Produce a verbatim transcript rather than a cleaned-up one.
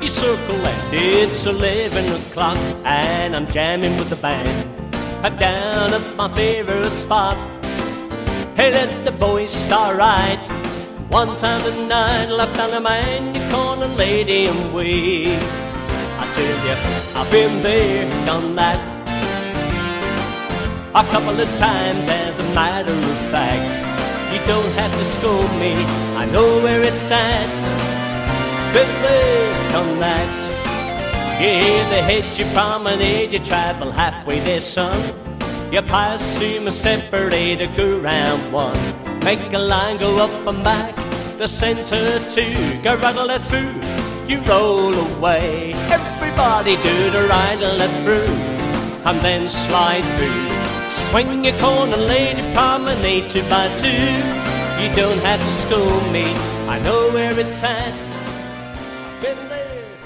You circle left, it's eleven o'clock, and I'm jamming with the band. I'm down at my favorite spot. Hey, let the boys start right. One time tonight, left on the mind, you corner lady and wave. I tell you, I've been there, done that a couple of times, as a matter of fact. You don't have to scold me, I know where it's at. Been there, done that. You hear the hedge, you promenade, you travel halfway there, son. You pass through my separator, go round one. Make a line, go up and back, the center two. Go right and left through, you roll away. Everybody do the right and left through, and then slide through. Swing your corner, lady, promenade two by two. You don't have to school me, I know where it's at. Been there.